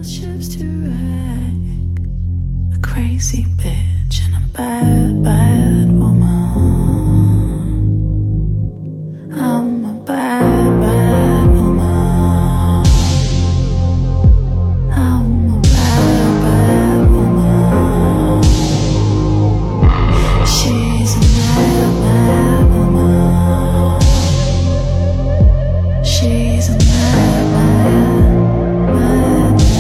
ships to wreck, a crazy bitch and a bad, bad woman. I'm a bad, bad woman. I'm a bad, bad woman. She's a mad, mad woman. She's a mad, mad, mad, mad.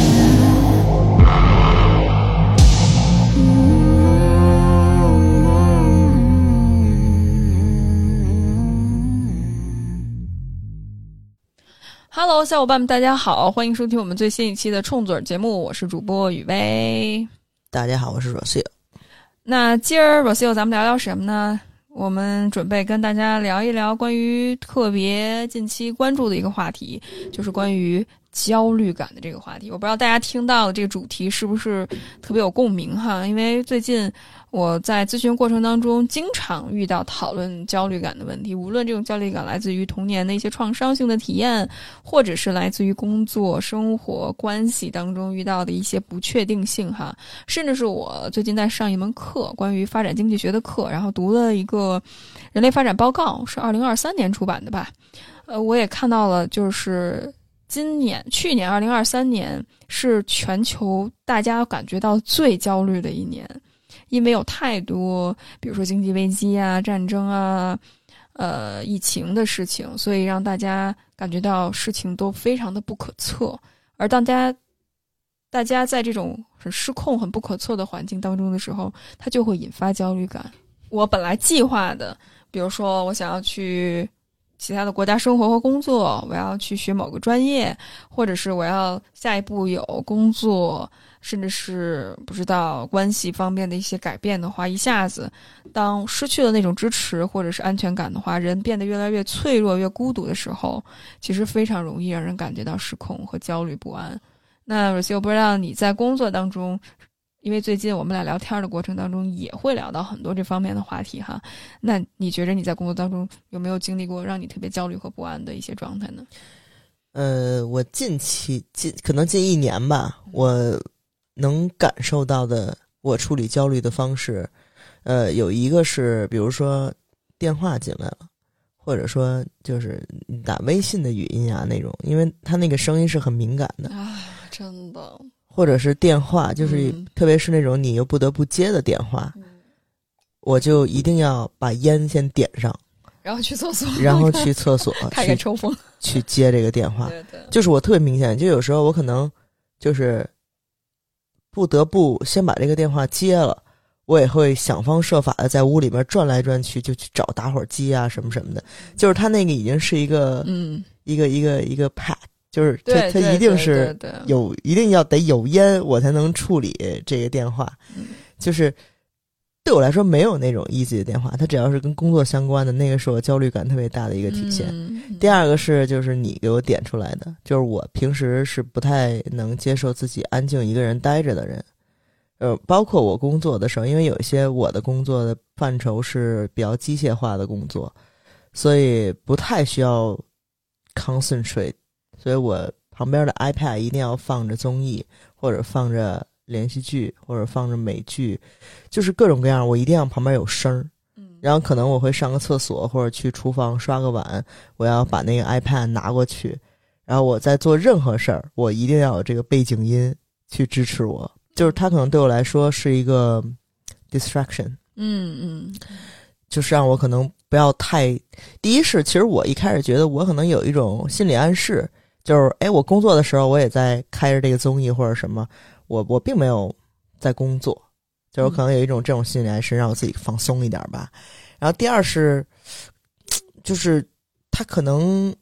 Hello， 小伙伴们，大家好，欢迎收听我们最新一期的冲嘴节目，我是主播雨薇。 大家好，我是 Rocio。 那今儿 Rocio 咱们聊聊什么呢？我们准备跟大家聊一聊关于特别近期关注的一个话题，就是关于焦虑感的这个话题。我不知道大家听到的这个主题是不是特别有共鸣哈？因为最近我在咨询过程当中经常遇到讨论焦虑感的问题，无论这种焦虑感来自于童年的一些创伤性的体验，或者是来自于工作、生活、关系当中遇到的一些不确定性哈。甚至是我最近在上一门课，关于发展经济学的课，然后读了一个人类发展报告，是2023年出版的吧。我也看到了，就是去年2023年是全球大家感觉到最焦虑的一年，因为有太多比如说经济危机啊、战争啊、疫情的事情，所以让大家感觉到事情都非常的不可测。而大家在这种很失控、很不可测的环境当中的时候，它就会引发焦虑感。我本来计划的，比如说我想要去其他的国家生活和工作，我要去学某个专业，或者是我要下一步有工作，甚至是不知道关系方面的一些改变的话，一下子当失去了那种支持或者是安全感的话，人变得越来越脆弱、越孤独的时候，其实非常容易让人感觉到失控和焦虑不安。那Rocio，不知道你在工作当中，因为最近我们俩聊天的过程当中也会聊到很多这方面的话题哈，那你觉得你在工作当中有没有经历过让你特别焦虑和不安的一些状态呢？ 我可能近1年吧，我能感受到的我处理焦虑的方式，有一个是比如说电话进来了，或者说就是打微信的语音啊那种，因为他那个声音是很敏感的啊，真的。 或者是电话，就是特别是那种你又不得不接的电话，我就一定要把烟先点上， 然后去厕所，开抽风去接这个电话。 对对， 就是我特别明显，就有时候我可能就是不得不先把这个电话接了，我也会想方设法的在屋里面转来转去，就去找打火机啊什么什么的。就是他那个已经是一个一个 pack， 就是他一定是一定要得有烟我才能处理这个电话。就是对我来说没有那种 easy 的电话，它只要是跟工作相关的，那个是我焦虑感特别大的一个体现。第二个是就是你给我点出来的，就是我平时是不太能接受自己安静一个人待着的人。包括我工作的时候，因为有一些我的工作的范畴是比较机械化的工作，所以不太需要 concentrate， 所以我旁边的 iPad 一定要放着综艺，或者放着连续剧，或者放着美剧，就是各种各样，我一定要旁边有声儿。然后可能我会上个厕所，或者去厨房刷个碗，我要把那个 iPad 拿过去，然后我在做任何事儿，我一定要有这个背景音去支持我。就是它可能对我来说是一个 distraction， 就是让我可能不要太。第一是，其实我一开始觉得我可能有一种心理暗示，就是我工作的时候我也在开着这个综艺或者什么，我并没有在工作，就是我可能有一种这种心理暗示，让我自己放松一点吧。然后第二是，就是它可能。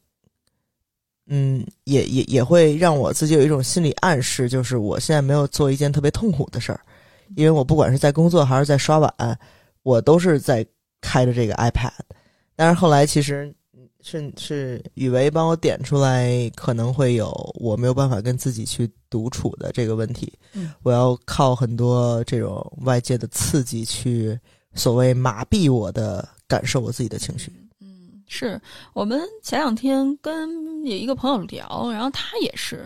也会让我自己有一种心理暗示，就是我现在没有做一件特别痛苦的事儿，因为我不管是在工作还是在刷碗，我都是在开着这个 iPad。但是后来其实是雨薇帮我点出来，可能会有我没有办法跟自己去独处的这个问题，我要靠很多这种外界的刺激去所谓麻痹我的感受我自己的情绪。 是我们前2天跟有一个朋友聊，然后他也是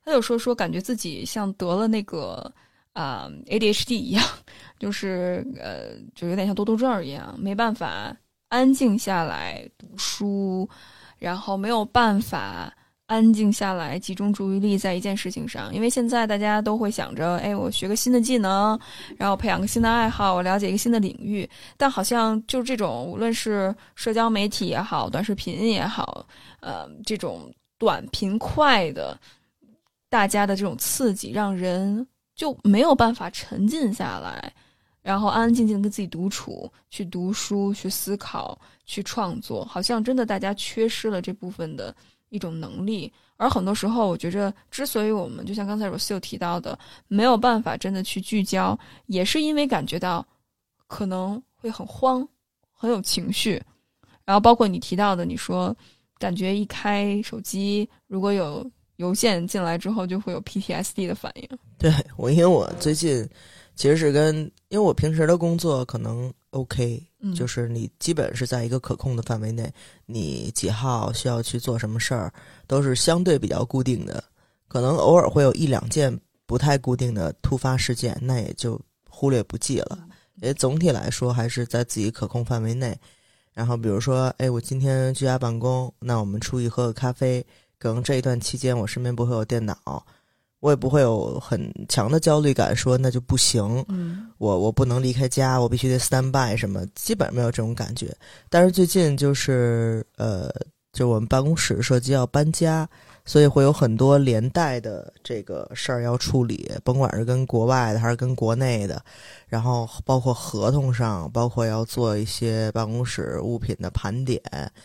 他就说感觉自己像得了那个ADHD 一样，就是就有点像多动症一样，没办法安静下来读书，然后没有办法安静下来集中注意力在一件事情上。因为现在大家都会想着，哎，我学个新的技能，然后培养个新的爱好，我了解一个新的领域，但好像就是这种无论是社交媒体也好，短视频也好，这种短平快的大家的这种刺激，让人就没有办法沉浸下来，然后安安静静跟自己独处，去读书，去思考，去创作，好像真的大家缺失了这部分的一种能力。而很多时候我觉着之所以我们就像刚才 Rocio 提到的没有办法真的去聚焦，也是因为感觉到可能会很慌，很有情绪。然后包括你提到的，你说感觉一开手机如果有邮件进来之后就会有 PTSD 的反应。 对，因为我最近其实是因为我平时的工作可能 OK，就是你基本是在一个可控的范围内，你几号需要去做什么事儿都是相对比较固定的，可能偶尔会有一两件不太固定的突发事件，那也就忽略不计了。因为总体来说还是在自己可控范围内。然后比如说，哎，我今天居家办公，那我们出去喝个咖啡，可能这一段期间我身边不会有电脑，我也不会有很强的焦虑感，说那就不行，我不能离开家，我必须得 stand by 什么，基本没有这种感觉。但是最近就是就我们办公室涉及要搬家，所以会有很多连带的这个事儿要处理，甭管是跟国外的还是跟国内的，然后包括合同上，包括要做一些办公室物品的盘点，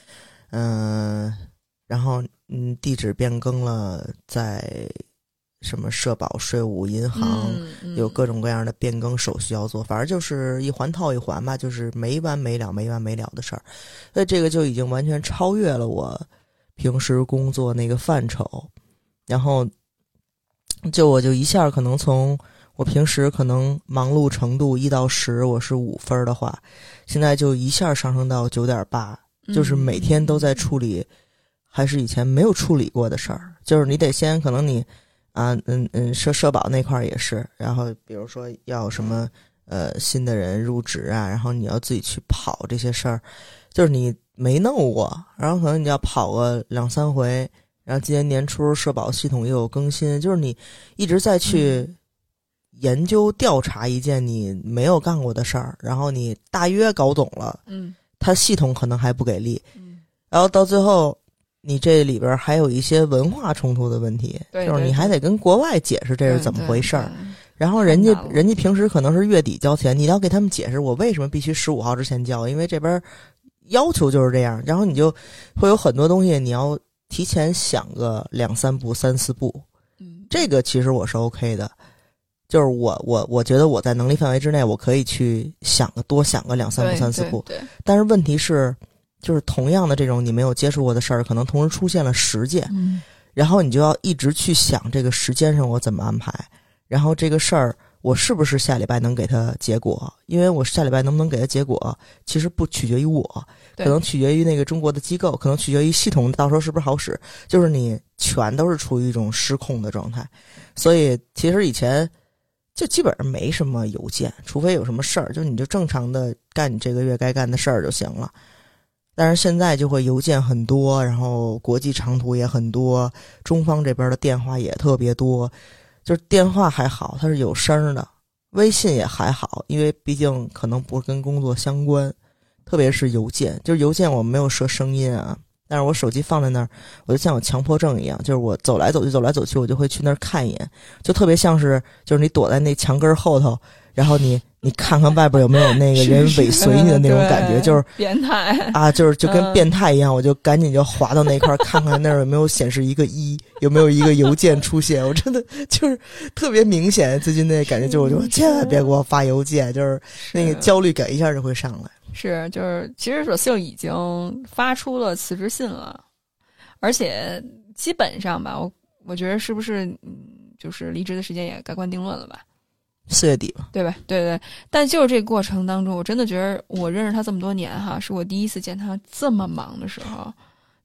然后地址变更了，在什么社保、税务、银行，有各种各样的变更手续要做，反正就是一环套一环吧，就是没完没了的事儿。所以这个就已经完全超越了我平时工作那个范畴，然后我就一下可能从我平时可能忙碌程度1到10我是5分的话，现在就一下上升到9.8，就是每天都在处理还是以前没有处理过的事儿。就是你得先可能你社保那块也是，然后比如说要什么新的人入职啊，然后你要自己去跑这些事儿，就是你没弄过，然后可能你要跑个2、3回，然后今年年初社保系统又有更新，就是你一直在去研究调查一件你没有干过的事儿，然后你大约搞懂了，它系统可能还不给力，然后到最后你这里边还有一些文化冲突的问题，就是你还得跟国外解释这是怎么回事儿，然后人家平时可能是月底交钱，你要给他们解释我为什么必须15号之前交，因为这边要求就是这样，然后你就会有很多东西你要提前想个2、3步、3、4步，这个其实我是 OK 的，就是我觉得我在能力范围之内，我可以去多想个2、3步、3、4步，但是问题是，就是同样的这种你没有接触过的事儿，可能同时出现了10件，然后你就要一直去想这个时间上我怎么安排，然后这个事儿我是不是下礼拜能给他结果，因为我下礼拜能不能给他结果其实不取决于我，可能取决于那个中国的机构，可能取决于系统到时候是不是好使，就是你全都是处于一种失控的状态。所以其实以前就基本上没什么邮件，除非有什么事儿，就你就正常的干你这个月该干的事儿就行了。但是现在就会邮件很多，然后国际长途也很多，中方这边的电话也特别多，就是电话还好它是有声的，微信也还好，因为毕竟可能不是跟工作相关，特别是邮件，就是邮件我没有设声音啊，但是我手机放在那儿，我就像有强迫症一样，就是我走来走去我就会去那儿看一眼，就特别像是就是你躲在那墙根后头，然后你看看外边有没有那个人尾随你的那种感觉，就是变态啊，就跟变态一样，我就赶紧就滑到那块看看那儿有没有显示一个1，有没有一个邮件出现，我真的就是特别明显，最近那感觉就是我就千万别给我发邮件，就是那个焦虑感一下就会上来。 是，就是其实Rocio已经发出了辞职信了，而且基本上吧，我觉得是不是就是离职的时间也盖棺定论了吧 ？4月底吧， 对吧？对。但就是这个过程当中，我真的觉得我认识他这么多年哈，是我第一次见他这么忙的时候。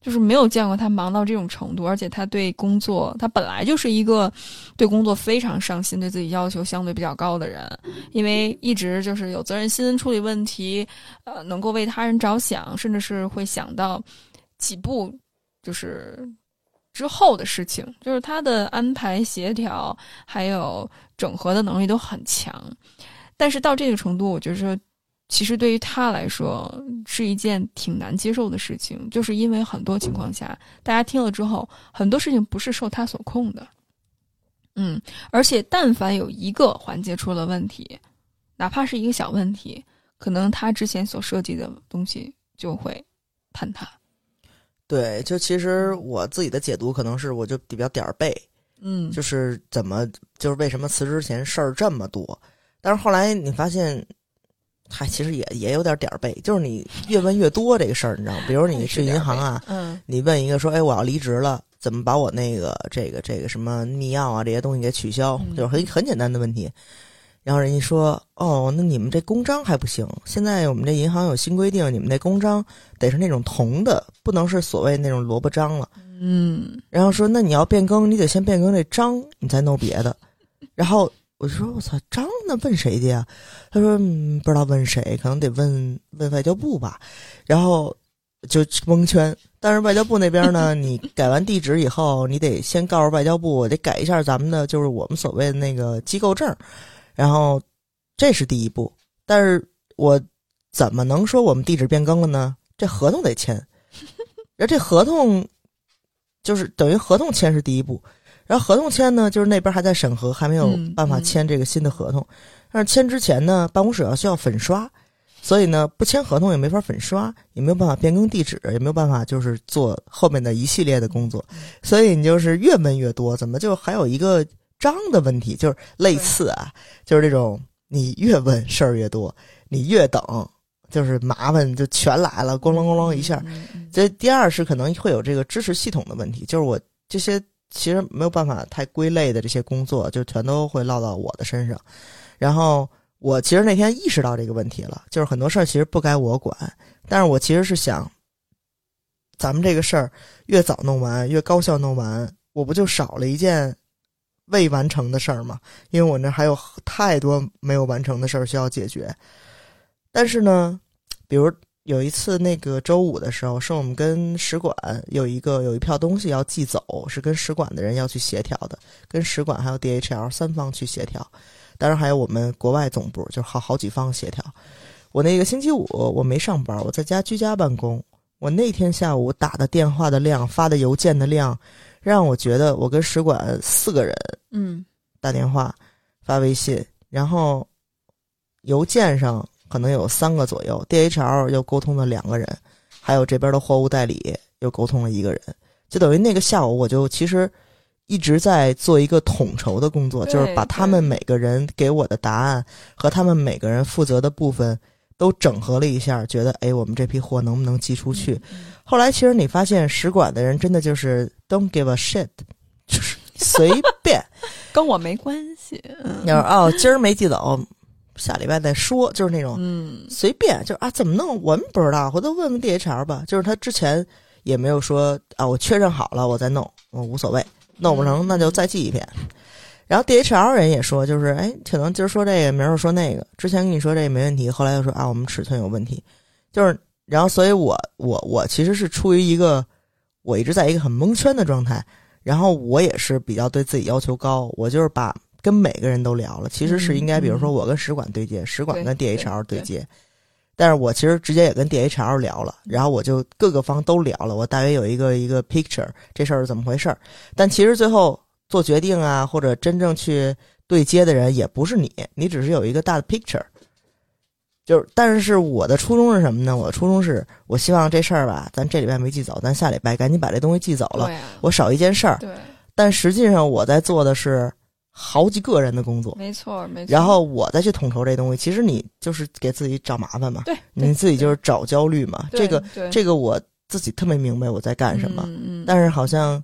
就是没有见过他忙到这种程度，而且他对工作，他本来就是一个对工作非常上心，对自己要求相对比较高的人，因为一直就是有责任心，处理问题，能够为他人着想，甚至是会想到几步就是之后的事情，就是他的安排协调还有整合的能力都很强。但是到这个程度，我觉得其实对于他来说是一件挺难接受的事情，就是因为很多情况下大家听了之后，很多事情不是受他所控的。而且但凡有一个环节出了问题，哪怕是一个小问题，可能他之前所设计的东西就会坍塌。 对，就其实我自己的解读可能是我就比较点儿背，就是就是为什么辞职前事儿这么多，但是后来你发现其实也有点儿背，就是你越问越多这个事儿，你知道吗？比如你去银行啊，你问一个说，哎，我要离职了，怎么把我那个这个什么密钥啊这些东西给取消，就是很简单的问题。然后人家说，哦，那你们这公章还不行，现在我们这银行有新规定，你们那公章得是那种铜的，不能是所谓那种萝卜章了。然后说，那你要变更，你得先变更这章，你再弄别的。然后我就说，我操，章那问谁去呀？他说，不知道问谁，可能得问外交部吧。然后就蒙圈。但是外交部那边呢，你改完地址以后，你得先告诉外交部，我得改一下咱们的，就是我们所谓的那个机构证。然后这是第一步，但是我怎么能说我们地址变更了呢？这合同得签，然后这合同就是等于合同签是第一步，然后合同签呢，就是那边还在审核，还没有办法签这个新的合同。但是签之前呢，办公室需要粉刷，所以呢，不签合同也没法粉刷，也没有办法变更地址，也没有办法就是做后面的一系列的工作。所以你就是越问越多，怎么就还有一个章的问题，就是类似啊，就是这种你越问事儿越多，你越等，就是麻烦就全来了，咣啷咣啷一下。这第二是可能会有这个支持系统的问题，就是我这些其实没有办法太归类的这些工作，就全都会落到我的身上。然后我其实那天意识到这个问题了，就是很多事儿其实不该我管，但是我其实是想，咱们这个事儿越早弄完，越高效弄完，我不就少了一件未完成的事儿嘛，因为我那还有太多没有完成的事儿需要解决。但是呢，比如有一次那个周五的时候，是我们跟使馆有一票东西要寄走，是跟使馆的人要去协调的，跟使馆还有 DHL 三方去协调，当然还有我们国外总部，就好几方协调。我那个星期五我没上班，我在家居家办公。我那天下午打的电话的量，发的邮件的量，让我觉得我跟使馆4个人打电话发微信，然后邮件上可能有3个左右， DHL 又沟通了2个人，还有这边的货物代理又沟通了1个人，就等于那个下午我就其实一直在做一个统筹的工作，就是把他们每个人给我的答案和他们每个人负责的部分都整合了一下，觉得我们这批货能不能寄出去。后来其实你发现使馆的人真的就是 don't give a shit， 就是随便跟我没关系。 要是今儿没寄走，下礼拜再说，就是那种随便，就是怎么弄我们不知道，回头问问 DHL 吧。就是他之前也没有说我确认好了我再弄，我无所谓，弄不成那就再寄一篇。然后 DHL 人也说，就是可能今儿说这个，明儿说那个，之前跟你说这个没问题，后来又说我们尺寸有问题，就是然后所以我其实是出于一个我一直在一个很蒙圈的状态，然后我也是比较对自己要求高，我就是把跟每个人都聊了，其实是应该比如说我跟使馆对接，使馆跟 DHL 对接，但是我其实直接也跟 DHL 聊了，然后我就各个方都聊了，我大约有一个 picture 这事儿是怎么回事，但其实最后做决定啊，或者真正去对接的人也不是你只是有一个大的 picture。就是但是我的初衷是什么呢？我的初衷是我希望这事儿吧，咱这礼拜没寄走，咱下礼拜赶紧把这东西寄走了，我少一件事儿。 对， 但实际上我在做的是好几个人的工作， 没错。 然后我再去统筹这东西，其实你就是给自己找麻烦嘛， 对， 你自己就是找焦虑嘛。这个我自己特别明白我在干什么，但是好像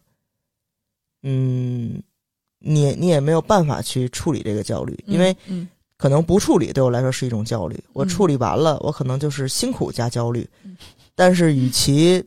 你也没有办法去处理这个焦虑，因为可能不处理对我来说是一种焦虑，我处理完了我可能就是辛苦加焦虑，但是与其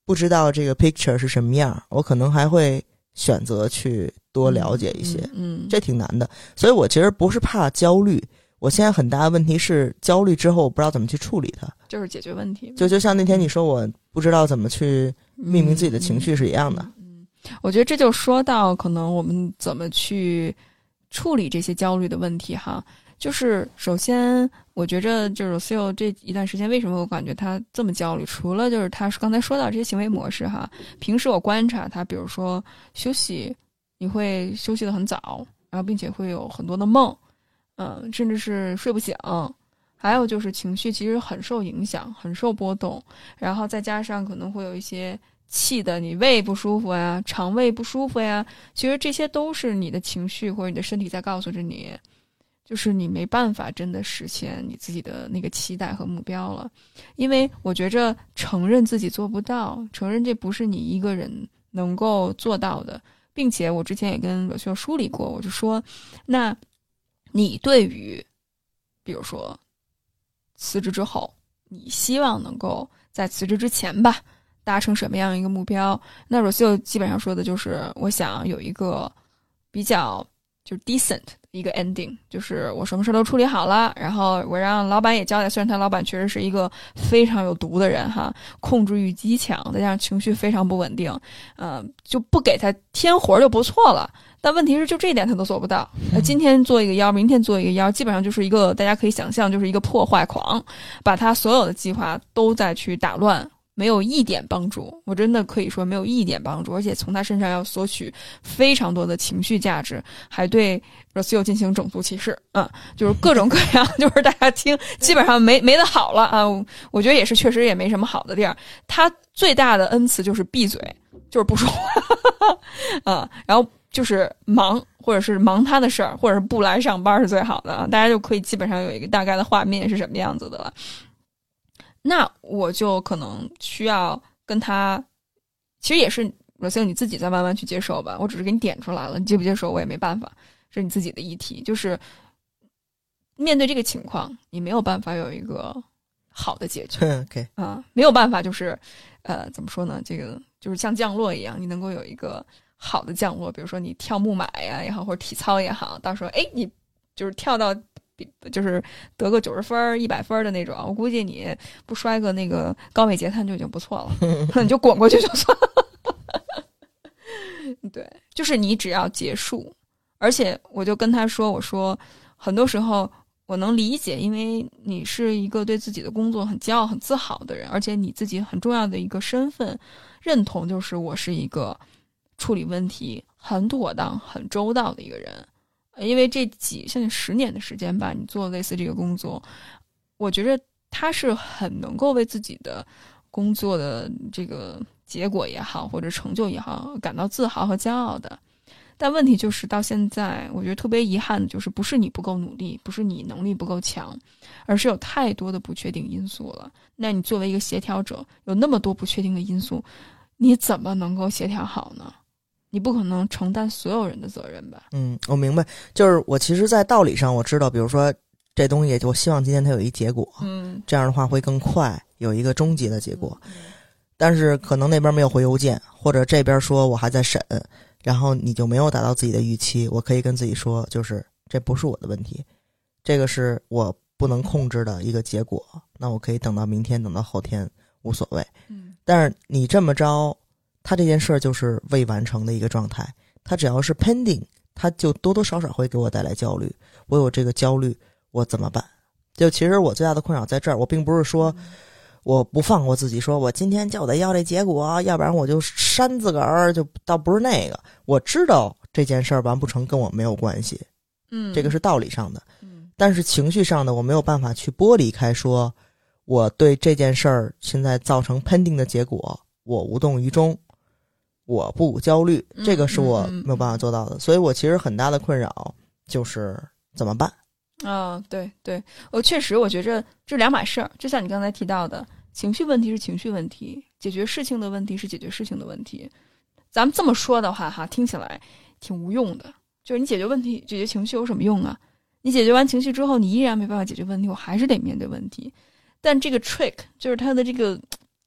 不知道这个 picture 是什么样，我可能还会选择去多了解一些，这挺难的。所以我其实不是怕焦虑，我现在很大的问题是焦虑之后我不知道怎么去处理它， 就是解决问题。 就像那天你说我不知道怎么去命名自己的情绪是一样的。 我觉得这就说到可能我们怎么去处理这些焦虑的问题哈。就是首先我觉着就是 Rocio 这一段时间为什么我感觉他这么焦虑，除了就是他刚才说到这些行为模式哈，平时我观察他，比如说休息，你会休息得很早，然后并且会有很多的梦，甚至是睡不醒，还有就是情绪其实很受影响，很受波动，然后再加上可能会有一些气的你胃不舒服呀，肠胃不舒服呀，其实这些都是你的情绪或者你的身体在告诉着你，就是你没办法真的实现你自己的那个期待和目标了。因为我觉着承认自己做不到，承认这不是你一个人能够做到的，并且我之前也跟Rocio梳理过，我就说那你对于比如说辞职之后你希望能够在辞职之前吧达成什么样一个目标，那 Rocio 基本上说的就是我想有一个比较就是 decent 的一个 ending， 就是我什么事都处理好了，然后我让老板也交代，虽然他老板确实是一个非常有毒的人哈，控制欲极强，再加上情绪非常不稳定，就不给他添活就不错了。但问题是就这一点他都做不到，今天做一个妖，明天做一个妖，基本上就是一个大家可以想象就是一个破坏狂，把他所有的计划都在去打乱，没有一点帮助，我真的可以说没有一点帮助，而且从他身上要索取非常多的情绪价值，还对 Rocio 进行种族歧视，就是各种各样，就是大家听基本上没得好了啊。我觉得也是，确实也没什么好的地儿。他最大的恩赐就是闭嘴，就是不说话然后就是忙，或者是忙他的事儿，或者是不来上班是最好的啊，大家就可以基本上有一个大概的画面是什么样子的了。那我就可能需要跟他，其实也是Rocio你自己再慢慢去接受吧，我只是给你点出来了，你接不接受我也没办法，是你自己的议题。就是面对这个情况，你没有办法有一个好的解决 ，OK 没有办法，就是怎么说呢？这个就是像降落一样，你能够有一个好的降落，比如说你跳木马呀也好，或者体操也好，到时候你就是跳到就是得个90分100分的那种，我估计你不摔个那个高位截瘫就已经不错了，你就滚过去就算了。对，就是你只要结束，而且我就跟他说，我说很多时候我能理解，因为你是一个对自己的工作很骄傲很自豪的人，而且你自己很重要的一个身份认同就是我是一个处理问题很妥当很周到的一个人。因为这现在10年的时间吧，你做类似这个工作，我觉得他是很能够为自己的工作的这个结果也好或者成就也好感到自豪和骄傲的。但问题就是到现在我觉得特别遗憾的就是不是你不够努力，不是你能力不够强，而是有太多的不确定因素了。那你作为一个协调者，有那么多不确定的因素，你怎么能够协调好呢？你不可能承担所有人的责任吧？ 我明白，就是我其实在道理上我知道，比如说这东西我希望今天它有一结果，这样的话会更快有一个终极的结果，但是可能那边没有回邮件，或者这边说我还在审，然后你就没有达到自己的预期，我可以跟自己说，就是这不是我的问题，这个是我不能控制的一个结果，那我可以等到明天等到后天无所谓。但是你这么着，他这件事就是未完成的一个状态，他只要是 pending， 他就多多少少会给我带来焦虑，我有这个焦虑我怎么办？就其实我最大的困扰在这儿，我并不是说我不放过自己，说我今天就得要这结果，要不然我就扇自个儿，就倒不是那个。我知道这件事儿完不成跟我没有关系，这个是道理上的，但是情绪上的我没有办法去剥离开，说我对这件事儿现在造成 pending 的结果我无动于衷，我不焦虑，这个是我没有办法做到的，所以我其实很大的困扰就是怎么办。 对对，确实我觉着这两码事儿，就像你刚才提到的，情绪问题是情绪问题，解决事情的问题是解决事情的问题。咱们这么说的话哈，听起来挺无用的，就是你解决问题解决情绪有什么用啊？你解决完情绪之后你依然没办法解决问题，我还是得面对问题。但这个 trick 就是它的这个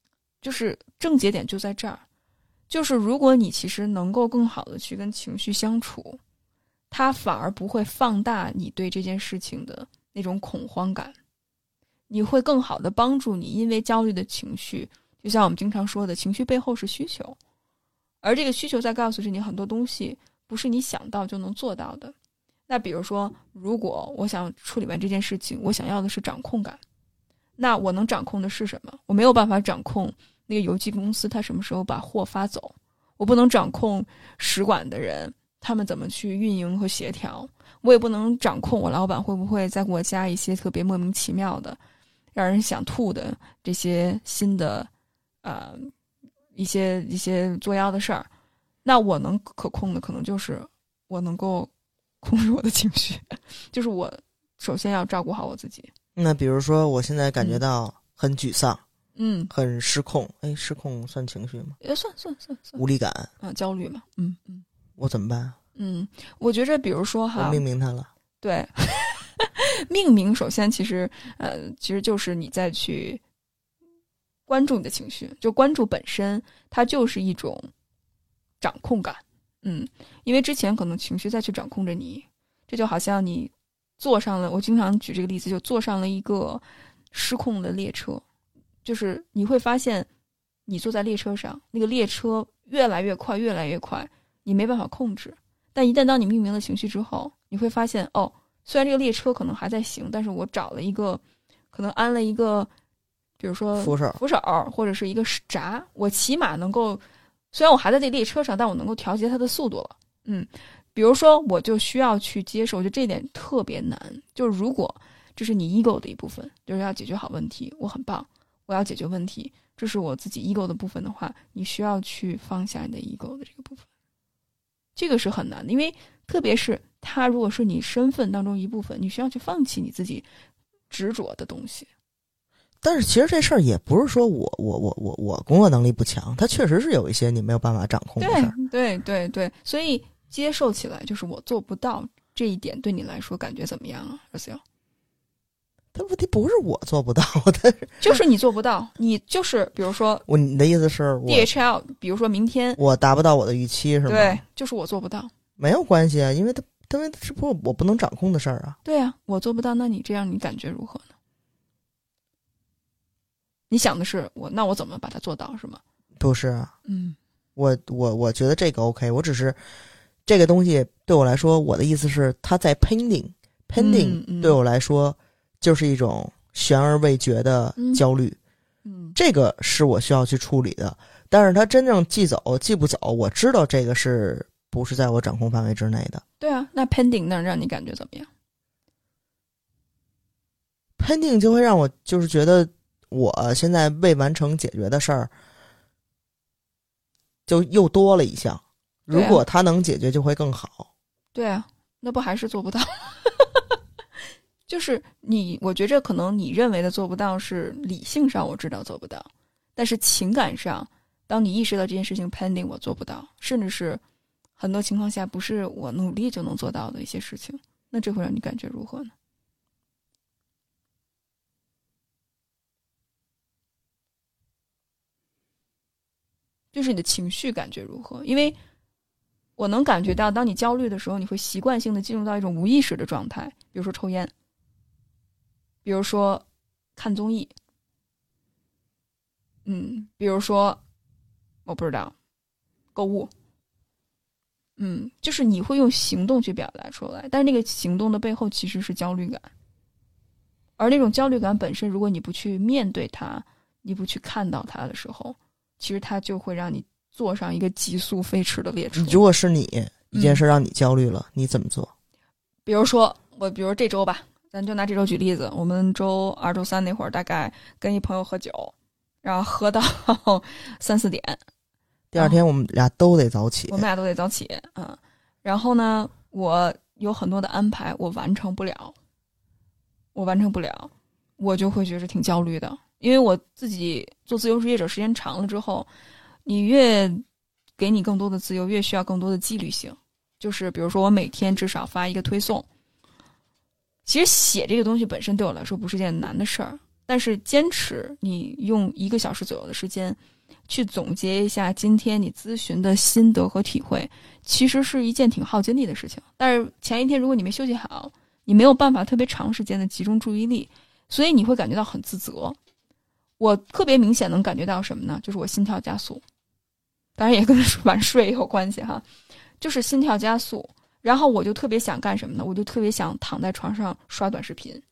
就是症结点就在这儿，就是如果你其实能够更好的去跟情绪相处，它反而不会放大你对这件事情的那种恐慌感，你会更好的帮助你，因为焦虑的情绪，就像我们经常说的，情绪背后是需求，而这个需求在告诉着你很多东西不是你想到就能做到的。那比如说，如果我想处理完这件事情，我想要的是掌控感，那我能掌控的是什么？我没有办法掌控那个邮寄公司它什么时候把货发走，我不能掌控使馆的人他们怎么去运营和协调，我也不能掌控我老板会不会再给我加一些特别莫名其妙的让人想吐的这些新的一些作妖的事儿。那我能可控的可能就是我能够控制我的情绪，就是我首先要照顾好我自己。 那比如说我现在感觉到很沮丧，很失控，失控算情绪吗？ 算无力感焦虑嘛， 我怎么办？ 我觉着比如说哈， 我命名它了。 对，命名首先其实就是你再去关注你的情绪，就关注本身，它就是一种掌控感。因为之前可能情绪再去掌控着你，这就好像你坐上了，我经常举这个例子，就坐上了一个失控的列车，就是你会发现你坐在列车上，那个列车越来越快越来越快，你没办法控制。但一旦当你命名了情绪之后，你会发现虽然这个列车可能还在行，但是我找了一个可能安了一个比如说扶手或者是一个闸，我起码能够，虽然我还在这列车上，但我能够调节它的速度了。比如说我就需要去接受，我觉得这一点特别难，就是如果这是你 ego 的一部分，就是要解决好问题，我很棒，我要解决问题，这是我自己 ego 的部分的话，你需要去放下你的 ego 的这个部分，这个是很难的，因为特别是它如果是你身份当中一部分，你需要去放弃你自己执着的东西。 但是其实这事儿也不是说我工作能力不强，它确实是有一些你没有办法掌控的事儿。 对，所以接受起来就是我做不到这一点，对你来说感觉怎么样啊 Rocio？ 但问题不是我做不到，但是就是你做不到，你就是比如说你的意思是 DHL， 比如说明天我达不到我的预期是吗？ 对，就是我做不到。 没有关系啊，因为它是不是我不能掌控的事儿啊？ 对啊，我做不到，那你这样你感觉如何呢？你想的是那我怎么把它做到是吗？ 不是啊，我觉得这个 OK， 我只是这个东西对我来说，我的意思是它在 pending，对我来说就是一种悬而未决的焦虑，这个是我需要去处理的。但是它真正寄走寄不走，我知道这个是不是在我掌控范围之内的。 对啊，那 pending 那让你感觉怎么样？ pending 就会让我就是觉得我现在未完成解决的事儿就又多了一项，如果它能解决就会更好。 对啊，那不还是做不到？就是我觉着可能你认为的做不到是理性上我知道做不到，但是情感上当你意识到这件事情 pending 我做不到，甚至是很多情况下不是我努力就能做到的一些事情，那这会让你感觉如何呢？就是你的情绪感觉如何？因为我能感觉到当你焦虑的时候，你会习惯性的进入到一种无意识的状态，比如说抽烟，比如说看综艺，比如说我不知道购物，就是你会用行动去表达出来，但是那个行动的背后其实是焦虑感，而那种焦虑感本身如果你不去面对它，你不去看到它的时候，其实它就会让你坐上一个急速飞驰的列车。 如果是你一件事让你焦虑了，你怎么做？ 比如说比如这周吧，咱就拿这周举例子，我们周2、周3那会儿大概跟一朋友喝酒，然后喝到3、4点， 第二天我们俩都得早起。 我们俩都得早起，然后呢我有很多的安排我完成不了，我就会觉得挺焦虑的。因为我自己做自由职业者时间长了之后，你越给你更多的自由，越需要更多的纪律性。就是比如说我每天至少发一个推送，其实写这个东西本身对我来说不是件难的事儿，但是坚持你用1个小时左右的时间去总结一下今天你咨询的心得和体会，其实是一件挺耗精力的事情。但是前一天如果你没休息好，你没有办法特别长时间的集中注意力，所以你会感觉到很自责。我特别明显能感觉到什么呢？就是我心跳加速，当然也跟晚睡有关系哈，就是心跳加速。然后我就特别想干什么呢？我就特别想躺在床上刷短视频。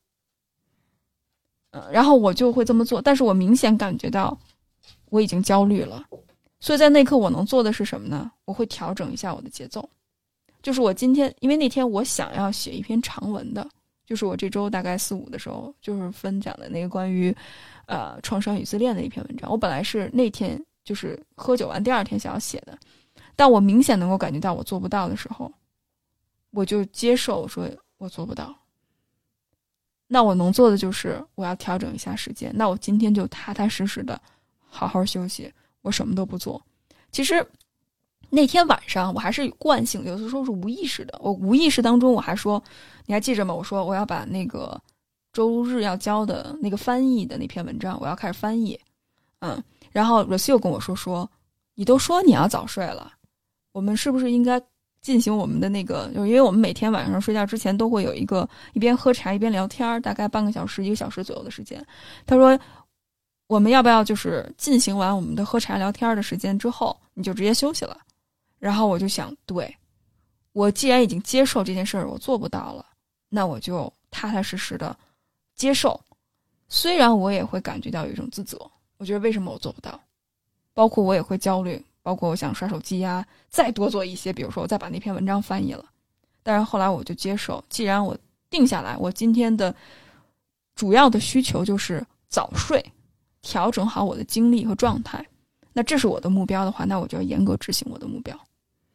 然后我就会这么做，但是我明显感觉到我已经焦虑了，所以在那一刻我能做的是什么呢？我会调整一下我的节奏。就是我今天，因为那天我想要写一篇长文的，就是我这周大概4、5的时候，就是分享的那个关于创伤与自恋的一篇文章。我本来是那天就是喝酒完第2天想要写的，但我明显能够感觉到我做不到的时候，我就接受说我做不到。那我能做的就是我要调整一下时间，那我今天就踏踏实实的好好休息，我什么都不做。其实那天晚上我还是惯性，有的时候是无意识的，我无意识当中我还说，你还记着吗？我说我要把那个周日要交的那个翻译的那篇文章我要开始翻译。然后 Rocio 跟我说你都说你要早睡了，我们是不是应该进行我们的那个，因为我们每天晚上睡觉之前都会有一个一边喝茶一边聊天，大概半个小时1个小时左右的时间。他说我们要不要就是进行完我们的喝茶聊天的时间之后你就直接休息了。然后我就想，对，我既然已经接受这件事儿我做不到了，那我就踏踏实实的接受。虽然我也会感觉到有一种自责，我觉得为什么我做不到，包括我也会焦虑，包括我想刷手机呀，再多做一些，比如说我再把那篇文章翻译了。但是后来我就接受，既然我定下来，我今天的主要的需求就是早睡，调整好我的精力和状态，那这是我的目标的话，那我就要严格执行我的目标。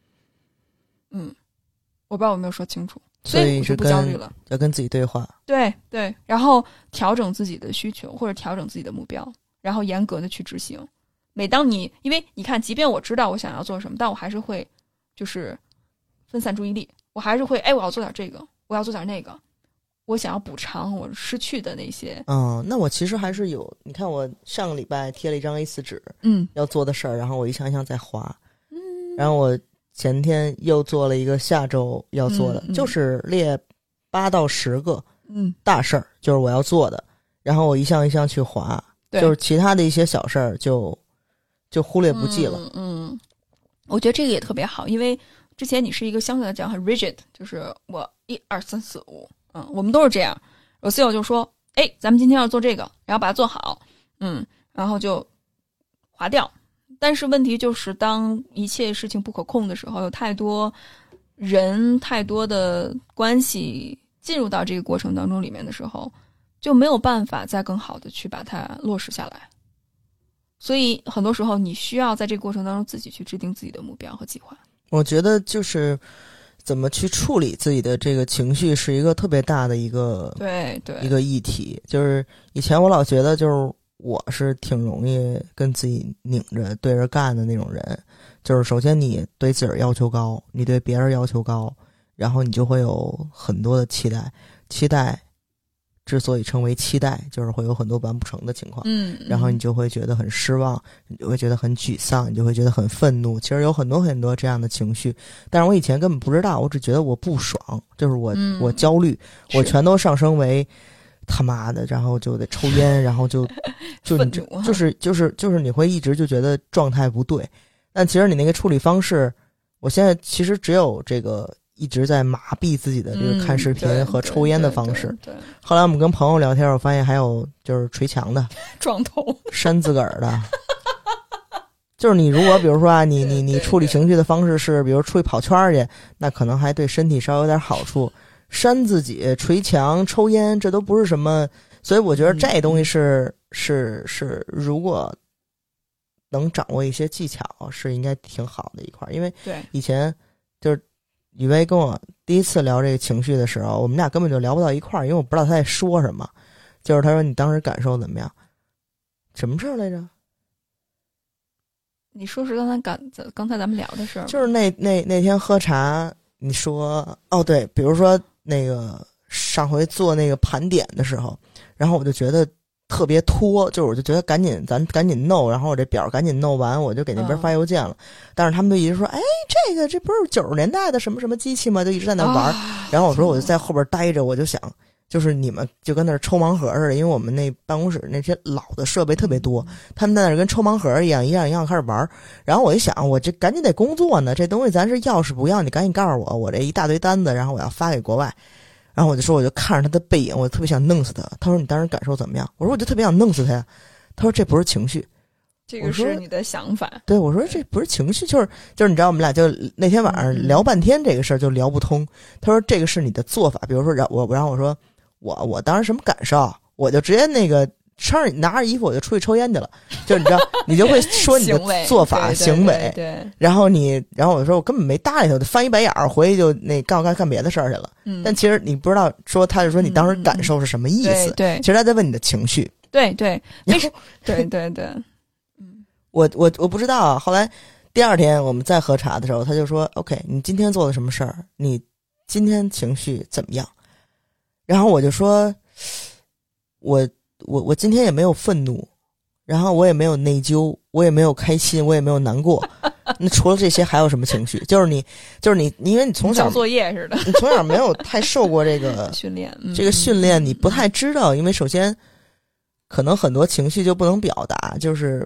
我不知道我有没有说清楚，所以我就不焦虑了， 要跟自己对话。 对，然后调整自己的需求或者调整自己的目标，然后严格的去执行。每当你，因为你看，即便我知道我想要做什么，但我还是会就是分散注意力，我还是会我要做点这个，我要做点那个，我想要补偿我失去的那些。 那我其实还是有，你看我上个礼拜贴了一张 A4 纸，要做的事儿，然后我一项一项在划，然后我前天又做了一个下周要做的，就是列8到10个大事儿，就是我要做的，然后我一项一项去划，就是其他的一些小事儿就忽略不计了。 我觉得这个也特别好，因为之前你是一个相对来讲很 rigid， 就是我1、2、3、4、5，我们都是这样。Rocio 就说，咱们今天要做这个，然后把它做好，然后就划掉。但是问题就是，当一切事情不可控的时候，有太多人、太多的关系进入到这个过程当中里面的时候，就没有办法再更好的去把它落实下来。所以很多时候你需要在这个过程当中自己去制定自己的目标和计划。 我觉得就是怎么去处理自己的这个情绪是一个特别大的一个一个议题。就是以前我老觉得就是我是挺容易跟自己拧着对着干的那种人，就是首先你对自个儿要求高，你对别人要求高，然后你就会有很多的期待之所以称为期待，就是会有很多完不成的情况，然后你就会觉得很失望，你就会觉得很沮丧，你就会觉得很愤怒，其实有很多很多这样的情绪，但是我以前根本不知道，我只觉得我不爽，就是我焦虑，我全都上升为他妈的，然后就得抽烟，然后就是你会一直就觉得状态不对，但其实你那个处理方式，我现在其实只有这个一直在麻痹自己的这个看视频和抽烟的方式。后来我们跟朋友聊天，我发现还有就是捶墙的、 撞头、 扇自个儿的。就是你如果比如说啊，你处理情绪的方式是，比如出去跑圈去，那可能还对身体稍微有点好处。扇自己、捶墙、抽烟，这都不是什么，所以我觉得这东西是，如果能掌握一些技巧，是应该挺好的一块。因为以前就是雨薇跟我第一次聊这个情绪的时候，我们俩根本就聊不到一块儿，因为我不知道他在说什么。就是他说你当时感受怎么样？什么事儿来着？ 你说是刚才咱们聊的事儿， 就是那天喝茶，你说对，比如说那个上回做那个盘点的时候，然后我就觉得特别拖，就是我就觉得咱赶紧弄，然后我这表赶紧弄完，我就给那边发邮件了。但是他们就一直说，哎，这不是90年代的什么什么机器吗？就一直在那玩。然后我说我就在后边待着，我就想，就是你们就跟那儿抽盲盒似的，因为我们那办公室那些老的设备特别多，他们在那儿跟抽盲盒一样开始玩。然后我一想，我这赶紧得工作呢，这东西咱是要是不要，你赶紧告诉我，我这一大堆单子，然后我要发给国外。然后我就说，我就看着他的背影，我特别想弄死他。他说你当时感受怎么样？我说我就特别想弄死他呀。他说这不是情绪， 这个是你的想法。 对，我说这不是情绪，就是你知道我们俩就那天晚上聊半天这个事儿就聊不通。他说这个是你的做法，比如说然后我说我当时什么感受，我就直接那个拿着衣服我就出去抽烟去了，就是你知道你就会说你的做法行为， 对， 然后我说我根本没搭理他，就翻一白眼儿，回去就那干别的事儿去了。但其实你不知道说他就说你当时感受是什么意思， 对， 其实他在问你的情绪， 对，为什对， 我不知道啊。后来第二天我们再喝茶的时候，他就说 OK 你今天做了什么事儿，你今天情绪怎么样？然后我就说我今天也没有愤怒，然后我也没有内疚，我也没有开心，我也没有难过。那除了这些还有什么情绪？就是你，因为你从小交作业似的， 你从小没有太受过这个训练， 这个训练你不太知道。因为首先，可能很多情绪就不能表达，就是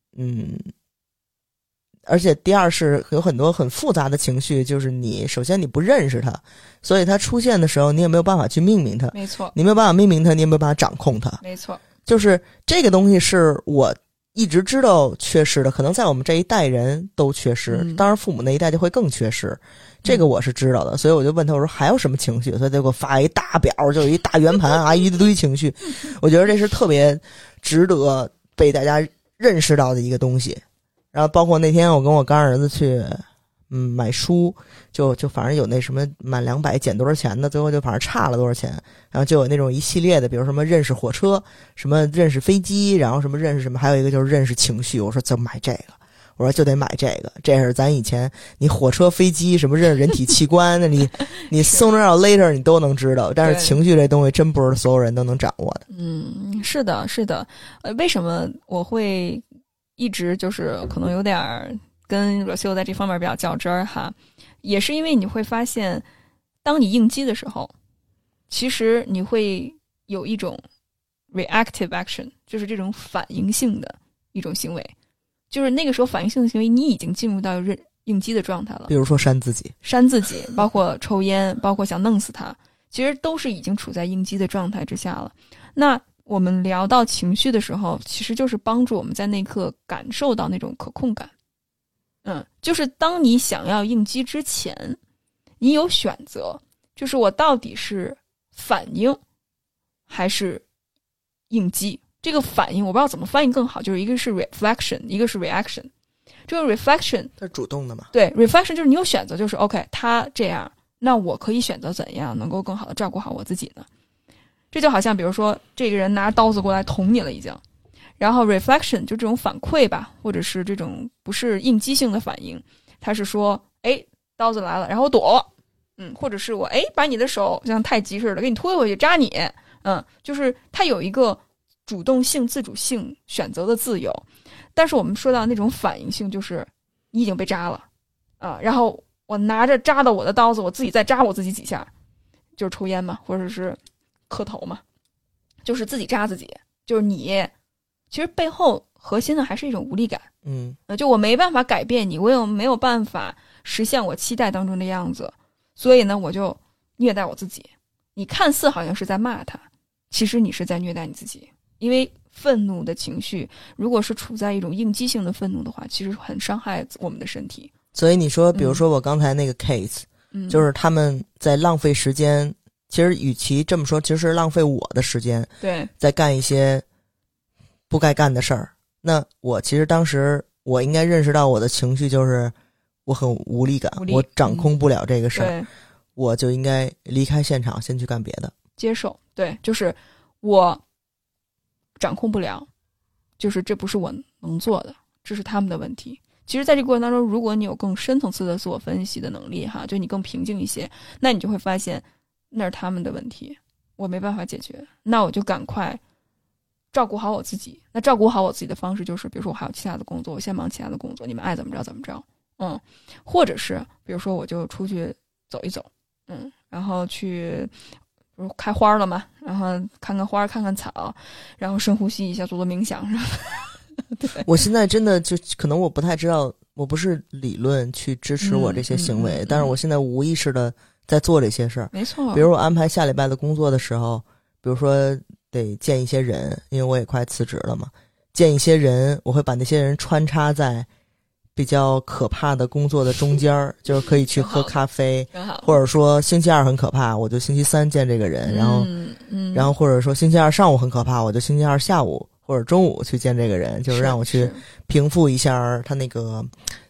而且第二是有很多很复杂的情绪，就是你首先你不认识它，所以它出现的时候你也没有办法去命名它， 没错， 你没有办法命名它，你也没有办法掌控它， 没错。 就是这个东西是我一直知道缺失的，可能在我们这一代人都缺失，当然父母那一代就会更缺失，这个我是知道的。所以我就问他，我说还有什么情绪？所以他给我发一大表，就有一大圆盘啊，一堆情绪。我觉得这是特别值得被大家认识到的一个东西。然后包括那天我跟我干儿子去买书，就反正有那什么满200减多少钱的，最后就反正差了多少钱，然后就有那种一系列的，比如什么认识火车，什么认识飞机，然后什么认识什么，还有一个就是认识情绪。我说就买这个，我说就得买这个，这是咱以前你火车飞机什么认识人体器官，那你sooner or later 你都能知道，但是情绪这东西真不是所有人都能掌握的。 是的，是的。为什么我会一直就是可能有点跟若秀在这方面比较较真儿哈，也是因为你会发现，当你应激的时候，其实你会有一种 reactive action， 就是这种反应性的一种行为，就是那个时候反应性的行为，你已经进入到应激的状态了。 比如说扇自己， 包括抽烟，包括想弄死他，其实都是已经处在应激的状态之下了。那我们聊到情绪的时候，其实就是帮助我们在那一刻感受到那种可控感。就是当你想要应激之前，你有选择，就是我到底是反应还是应激。这个反应我不知道怎么翻译更好，就是一个是 reflection， 一个是 reaction。这个 reflection 它是主动的嘛？ 对， reflection 就是你有选择，就是 OK 他这样，那我可以选择怎样能够更好的照顾好我自己呢？这就好像比如说这个人拿着刀子过来捅你了已经，然后 reflection 就这种反馈吧，或者是这种不是应激性的反应，他是说刀子来了然后躲，或者是我把你的手像太极似的给你推回去扎你，就是他有一个主动性自主性选择的自由。但是我们说到那种反应性，就是你已经被扎了然后我拿着扎到我的刀子，我自己再扎我自己几下，就是抽烟嘛，或者是磕头嘛，就是自己扎自己，就是你其实背后核心的还是一种无力感。就我没办法改变你，我也没有办法实现我期待当中的样子，所以呢我就虐待我自己。你看似好像是在骂他，其实你是在虐待你自己。因为愤怒的情绪如果是处在一种应激性的愤怒的话，其实很伤害我们的身体。 所以你说比如说我刚才那个 case，就是他们在浪费时间，其实与其这么说，其实是浪费我的时间， 对， 在干一些不该干的事儿。那我其实当时我应该认识到我的情绪就是我很无力感，我掌控不了这个事儿，我就应该离开现场，先去干别的， 接受。对，就是我掌控不了，就是这不是我能做的，这是他们的问题。其实在这个过程当中，如果你有更深层次的自我分析的能力就你更平静一些，那你就会发现那是他们的问题，我没办法解决，那我就赶快照顾好我自己。那照顾好我自己的方式就是，比如说我还有其他的工作，我先忙其他的工作，你们爱怎么着怎么着。或者是比如说我就出去走一走，然后去，比如开花了嘛，然后看看花，看看草，然后深呼吸一下，做做冥想，是吧？对， 我现在真的就可能我不太知道，我不是理论去支持我这些行为，但是我现在无意识的在做这些事儿。 没错， 比如我安排下礼拜的工作的时候，比如说得见一些人，因为我也快辞职了嘛，见一些人，我会把那些人穿插在比较可怕的工作的中间，就是可以去喝咖啡，或者说星期二很可怕，我就星期三见这个人，然后或者说星期二上午很可怕，我就星期二下午或者中午去见这个人，就是让我去平复一下他那个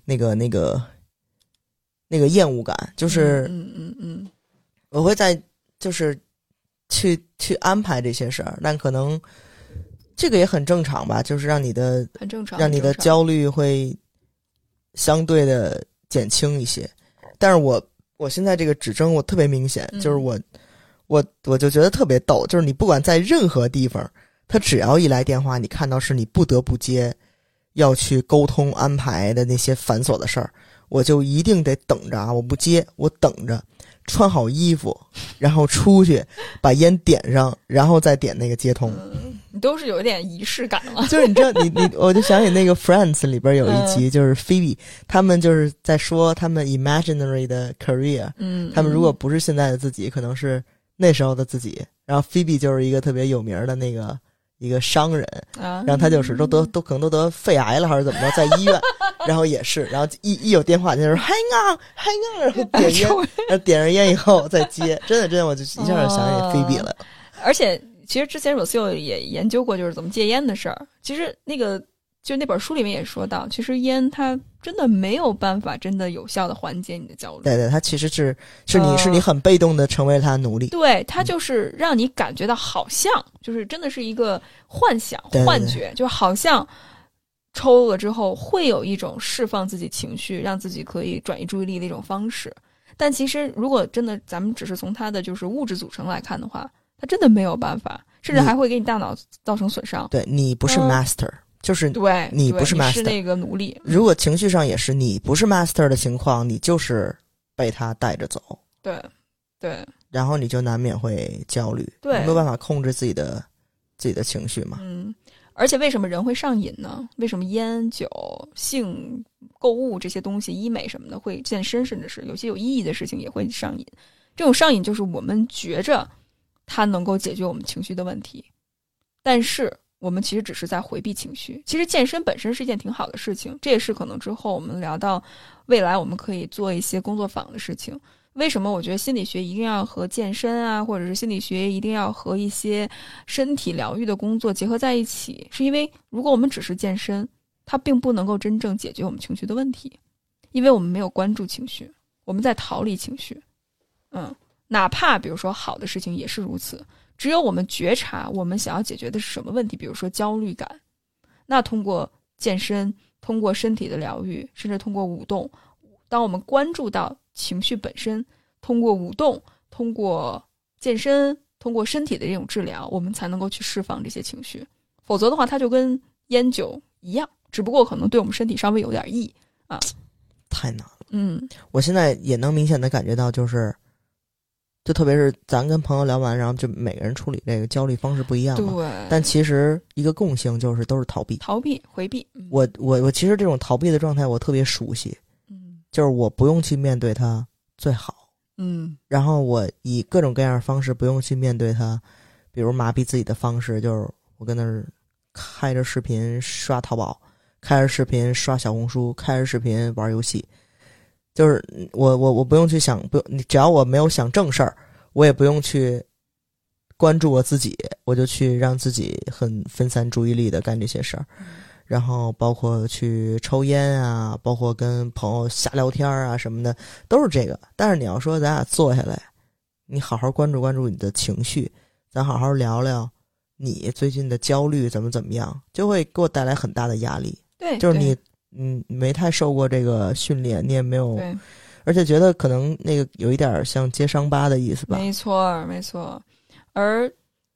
厌恶感，就是我会在就是去安排这些事儿，但可能这个也很正常吧，就是让你的很正常， 让你的焦虑会相对的减轻一些。但是我现在这个指征我特别明显，就是我就觉得特别逗，就是你不管在任何地方，他只要一来电话，你看到是你不得不接，要去沟通安排的那些繁琐的事儿，我就一定得等着啊！我不接，我等着，穿好衣服，然后出去把烟点上，然后再点那个接通。 你都是有一点仪式感了。 就是你知道，我就想起那个 Friends 里边有一集，就是 Phoebe 他们就是在说他们 imaginary 的 career，他们如果不是现在的自己，可能是那时候的自己。然后 Phoebe 就是一个特别有名的那个一个商人，然后他就是都可能都得肺癌了还是怎么着，在医院，然后也是，然后一有电话就是 hang on， 然后点烟，然后点上烟以后再接，真的我就一下就想起 Phoebe 来了。 而且其实之前 Rocio 也研究过就是怎么戒烟的事儿，其实就那本书里面也说到，其实烟它真的没有办法真的有效的缓解你的焦虑。 对，它其实是你很被动的成为它奴隶。 对，它就是让你感觉到好像就是真的是一个幻想幻觉，就好像抽了之后会有一种释放自己情绪，让自己可以转移注意力的一种方式。但其实如果真的咱们只是从它的就是物质组成来看的话，它真的没有办法，甚至还会给你大脑造成损伤。 对，你不是 master，就是对， 你不是 master， 你是那个奴隶。 如果情绪上也是你不是 master 的情况，你就是被他带着走。 对， 然后你就难免会焦虑， 对， 没有办法控制自己的情绪嘛。 而且为什么人会上瘾呢？为什么烟酒性购物这些东西，医美什么的会健身，甚至是有些有意义的事情也会上瘾？这种上瘾就是我们觉着它能够解决我们情绪的问题，但是我们其实只是在回避情绪。其实健身本身是一件挺好的事情，这也是可能之后我们聊到未来我们可以做一些工作坊的事情。为什么我觉得心理学一定要和健身啊，或者是心理学一定要和一些身体疗愈的工作结合在一起？是因为如果我们只是健身，它并不能够真正解决我们情绪的问题，因为我们没有关注情绪，我们在逃离情绪。哪怕比如说好的事情也是如此，只有我们觉察我们想要解决的是什么问题，比如说焦虑感，那通过健身，通过身体的疗愈，甚至通过舞动，当我们关注到情绪本身，通过舞动，通过健身，通过身体的这种治疗，我们才能够去释放这些情绪。否则的话，它就跟烟酒一样，只不过可能对我们身体稍微有点益啊。 太难了。我现在也能明显的感觉到，就特别是咱跟朋友聊完，然后就每个人处理这个焦虑方式不一样嘛。 对。 但其实一个共性就是都是逃避、 回避。 我其实这种逃避的状态我特别熟悉。就是我不用去面对它最好。然后我以各种各样的方式不用去面对它，比如麻痹自己的方式，就是我跟那儿开着视频刷淘宝，开着视频刷小红书，开着视频玩游戏。就是我不用去想，只要我没有想正事儿，我也不用去关注我自己，我就去让自己很分散注意力的干这些事儿。然后包括去抽烟啊，包括跟朋友瞎聊天啊什么的，都是这个。但是你要说咱俩坐下来，你好好关注关注你的情绪，咱好好聊聊你最近的焦虑怎么样，就会给我带来很大的压力。 对， 就是你没太受过这个训练，你也没有，而且觉得可能那个有一点像揭伤疤的意思吧。 没错。而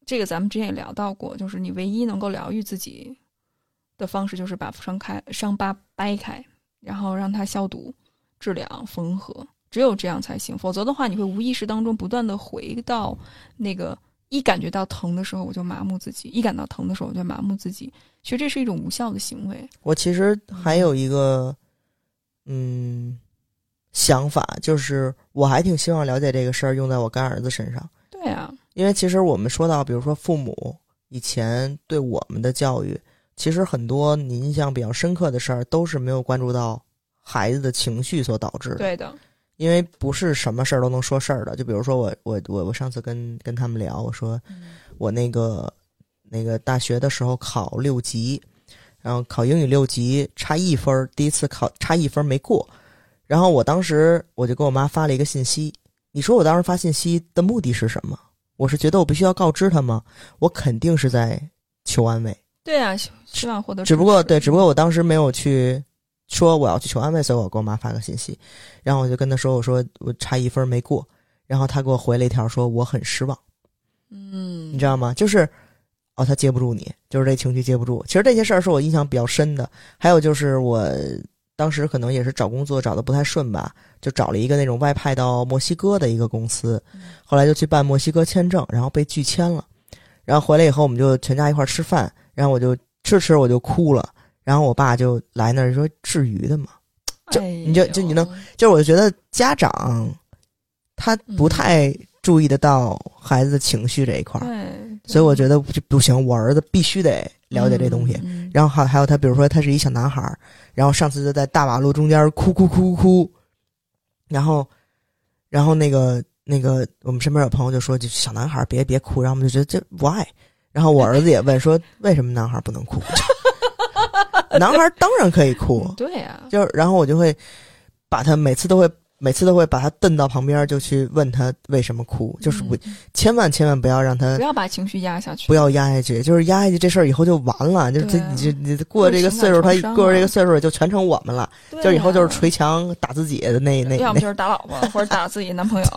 这个咱们之前也聊到过，就是你唯一能够疗愈自己的方式，就是把伤疤掰开，然后让它消毒、治疗、缝合，只有这样才行。否则的话，你会无意识当中不断的回到那个一感觉到疼的时候我就麻木自己，一感到疼的时候我就麻木自己。其实这是一种无效的行为。 我其实还有一个想法，就是我还挺希望了解这个事儿用在我干儿子身上。 对啊， 因为其实我们说到，比如说父母以前对我们的教育，其实很多你印象比较深刻的事儿都是没有关注到孩子的情绪所导致的。 对的， 因为不是什么事儿都能说事儿的。就比如说我上次跟他们聊，我说我那个大学的时候考6级，然后考英语6级差1分，第一次考差1分没过，然后我当时我就给我妈发了一个信息。你说我当时发信息的目的是什么？我是觉得我必须要告知他吗？我肯定是在求安慰。 对啊，希望获得支持。 只不过我当时没有去说我要去求安慰，所以我给我妈发个信息，然后我就跟她说，我说我差1分没过，然后她给我回了一条说我很失望。你知道吗？就是她接不住你，就是这情绪接不住。其实这些事儿是我印象比较深的。还有就是我当时可能也是找工作找的不太顺吧，就找了一个那种外派到墨西哥的一个公司，后来就去办墨西哥签证，然后被拒签了。然后回来以后我们就全家一块吃饭，然后我就吃我就哭了，然后我爸就来那儿说至于的吗？你能就是我就觉得家长他不太注意得到孩子的情绪这一块，所以我觉得不行，我儿子必须得了解这东西。然后还有他，比如说他是一小男孩，然后上次就在大马路中间哭，然后那个我们身边有朋友就说，就小男孩别哭，然后我们就觉得这 why？ 然后我儿子也问说为什么男孩不能哭？男孩当然可以哭， 对呀， 就是然后我就会把他每次都会把他瞪到旁边，就去问他为什么哭，就是千万不要让他不要把情绪压下去， 不要压下去，就是压下去这事儿以后就完了，就是你过这个岁数，他过这个岁数就全成我们了，就以后就是捶墙打自己的那要么就是打老婆或者打自己男朋友，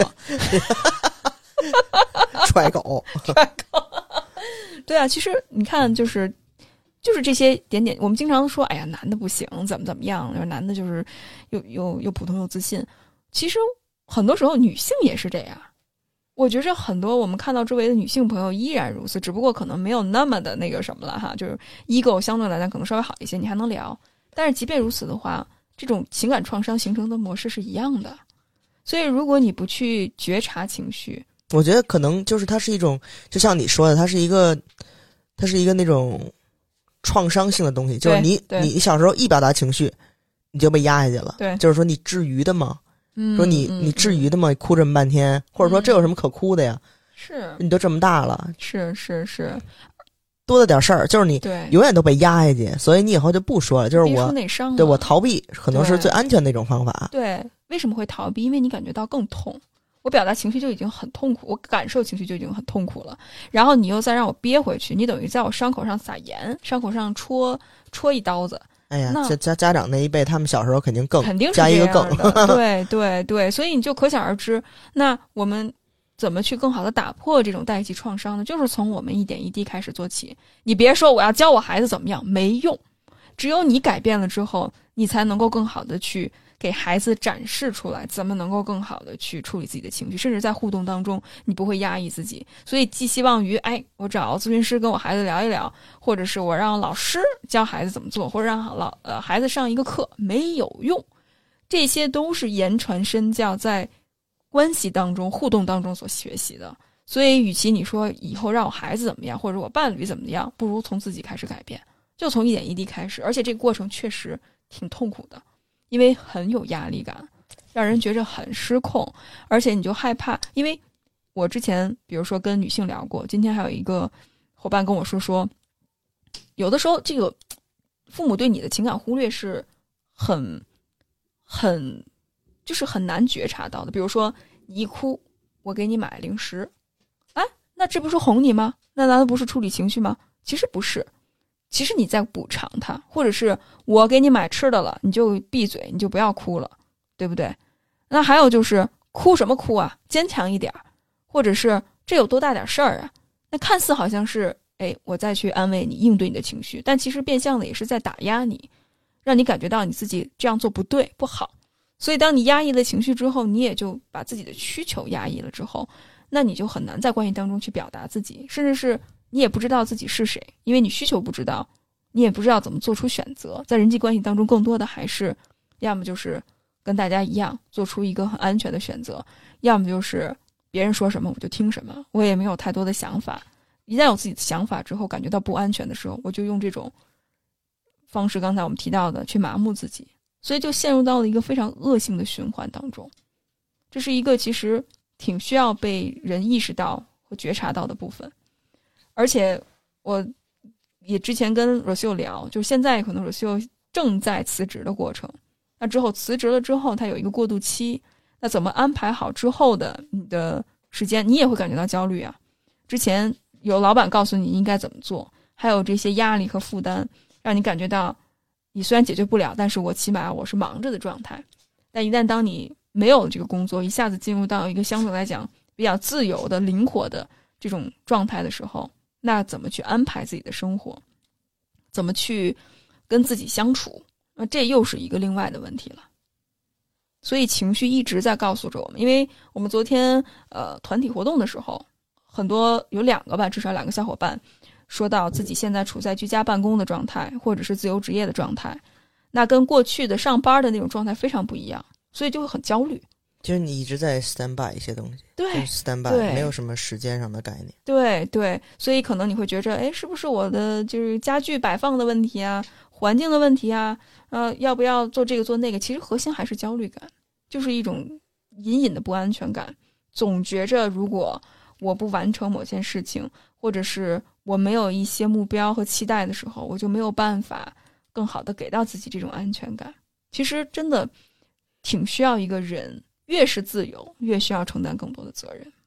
踹狗。 对啊，其实你看就是这些点，我们经常说，哎呀，男的不行，怎么样，男的就是又普通又自信。其实很多时候女性也是这样，我觉着很多我们看到周围的女性朋友依然如此，只不过可能没有那么的那个什么了哈，就是 ego 相对来讲可能稍微好一些，你还能聊。但是即便如此的话，这种情感创伤形成的模式是一样的。所以如果你不去觉察情绪， 我觉得可能就是它是一种，就像你说的，它是一个那种创伤性的东西，就是你小时候一表达情绪，你就被压下去了。 对， 就是说你至于的吗？说你至于的吗？哭这么半天，或者说这有什么可哭的呀？ 是你都这么大了， 是多的点事儿，就是你永远都被压下去，所以你以后就不说了。就是我内伤， 对我逃避可能是最安全的一种方法。 对，为什么会逃避？因为你感觉到更痛。我表达情绪就已经很痛苦，我感受情绪就已经很痛苦了，然后你又再让我憋回去，你等于在我伤口上撒盐，伤口上戳一刀子。 哎呀，家长那一辈，他们小时候肯定是加一个更， 对，所以你就可想而知，那我们怎么去更好的打破这种代际创伤呢？就是从我们一点一滴开始做起。你别说我要教我孩子怎么样，没用，只有你改变了之后，你才能够更好的去给孩子展示出来怎么能够更好的去处理自己的情绪，甚至在互动当中你不会压抑自己。所以寄希望于我找咨询师跟我孩子聊一聊，或者是我让老师教孩子怎么做，或者让孩子上一个课，没有用。这些都是言传身教，在关系当中互动当中所学习的。所以与其你说以后让我孩子怎么样，或者我伴侣怎么样，不如从自己开始改变，就从一点一滴开始。而且这个过程确实挺痛苦的，因为很有压力感，让人觉着很失控，而且你就害怕。因为我之前比如说跟女性聊过，今天还有一个伙伴跟我说有的时候这个父母对你的情感忽略是很就是很难觉察到的。比如说你一哭，我给你买零食，那这不是哄你吗？那难道不是处理情绪吗？其实不是，其实你在补偿他，或者是我给你买吃的了，你就闭嘴，你就不要哭了，对不对？那还有就是哭什么哭啊，坚强一点，或者是这有多大点事儿啊？ 那看似好像是我再去安慰你，应对你的情绪，但其实变相的也是在打压你，让你感觉到你自己这样做不对不好。所以当你压抑了情绪之后，你也就把自己的需求压抑了之后，那你就很难在关系当中去表达自己，甚至是你也不知道自己是谁，因为你需求不知道，你也不知道怎么做出选择。在人际关系当中，更多的还是要么就是跟大家一样做出一个很安全的选择，要么就是别人说什么我就听什么，我也没有太多的想法。一旦有自己的想法之后，感觉到不安全的时候，我就用这种方式，刚才我们提到的去麻木自己，所以就陷入到了一个非常恶性的循环当中。这是一个其实挺需要被人意识到和觉察到的部分。而且我也之前跟Rocio聊，就是现在可能Rocio正在辞职的过程，那之后辞职了之后他有一个过渡期，那怎么安排好之后的你的时间，你也会感觉到焦虑啊。之前有老板告诉你应该怎么做，还有这些压力和负担，让你感觉到你虽然解决不了，但是我起码我是忙着的状态。但一旦当你没有这个工作，一下子进入到一个相对来讲比较自由的灵活的这种状态的时候，那怎么去安排自己的生活，怎么去跟自己相处，那这又是一个另外的问题了。所以情绪一直在告诉着我们，因为我们昨天团体活动的时候，很多有2个吧，至少2个小伙伴说到自己现在处在居家办公的状态，或者是自由职业的状态，那跟过去的上班的那种状态非常不一样，所以就会很焦虑。 就是你一直在 stand by 一些东西， 对 stand by 没有什么时间上的概念。 对对，所以可能你会觉着，是不是我的就是家具摆放的问题啊，环境的问题啊，要不要做这个做那个？其实核心还是焦虑感，就是一种隐隐的不安全感，总觉着如果我不完成某件事情，或者是我没有一些目标和期待的时候，我就没有办法更好的给到自己这种安全感。其实真的挺需要一个人，越是自由，越需要承担更多的责任。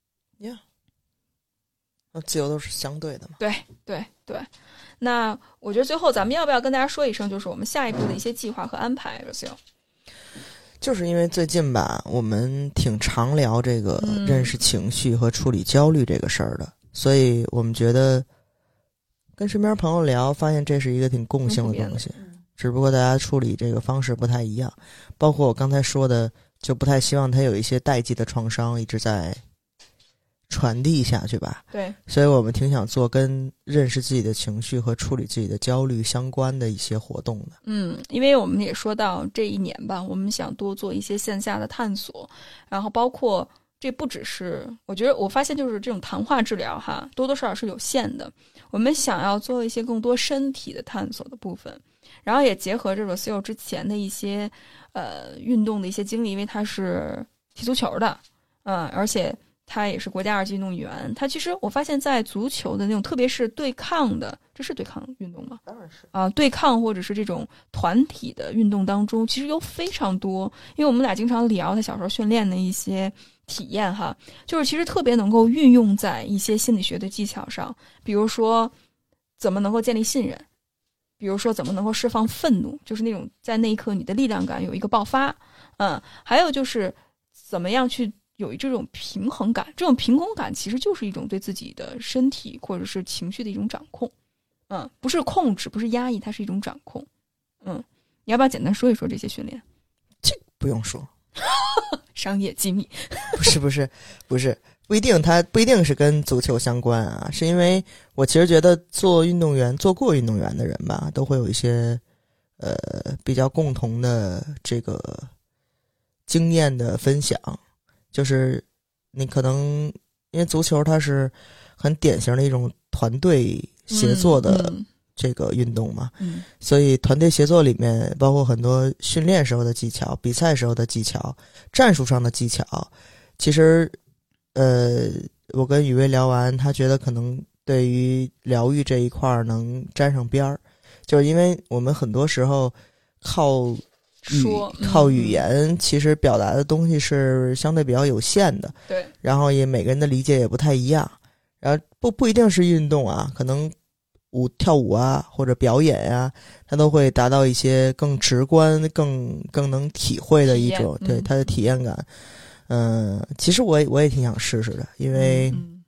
那自由都是相对的嘛。 对对对。那我觉得最后咱们要不要跟大家说一声，就是我们下一步的一些计划和安排 Rocio？ 就是因为最近吧，我们挺常聊这个认识情绪和处理焦虑这个事儿的，所以我们觉得跟身边朋友聊，发现这是一个挺共性的东西，只不过大家处理这个方式不太一样。包括我刚才说的，就不太希望他有一些代际的创伤一直在传递下去吧。 对， 所以我们挺想做跟认识自己的情绪和处理自己的焦虑相关的一些活动的。 因为我们也说到这一年吧，我们想多做一些线下的探索，然后包括这不只是，我觉得我发现就是这种谈话治疗哈，多多少少是有限的。我们想要做一些更多身体的探索的部分，然后也结合着 Rocio 之前的一些运动的一些经历，因为他是踢足球的，而且他也是国家2级运动员。他其实我发现在足球的那种特别是对抗的，这是对抗运动吗？ 当然是对抗或者是这种团体的运动当中，其实有非常多，因为我们俩经常聊他小时候训练的一些体验哈，就是其实特别能够运用在一些心理学的技巧上，比如说怎么能够建立信任，比如说怎么能够释放愤怒，就是那种在那一刻你的力量感有一个爆发，还有就是怎么样去有这种平衡感，这种平衡感其实就是一种对自己的身体或者是情绪的一种掌控，不是控制，不是压抑，它是一种掌控。你要不要简单说一说这些训练？ 这不用说， 商业机密。 不一定，它不一定是跟足球相关啊，是因为我其实觉得做过运动员的人吧，都会有一些比较共同的这个经验的分享，就是你可能因为足球它是很典型的一种团队协作的这个运动嘛，所以团队协作里面包括很多训练时候的技巧、比赛时候的技巧、战术上的技巧。其实我跟雨薇聊完，他觉得可能对于疗愈这一块能沾上边儿，就是因为我们很多时候靠语言其实表达的东西是相对比较有限的， 对， 然后也每个人的理解也不太一样，然后不一定是运动啊，可能跳舞啊或者表演啊，它都会达到一些更直观更能体会的一种对它的体验感。其实我也挺想试试的，因为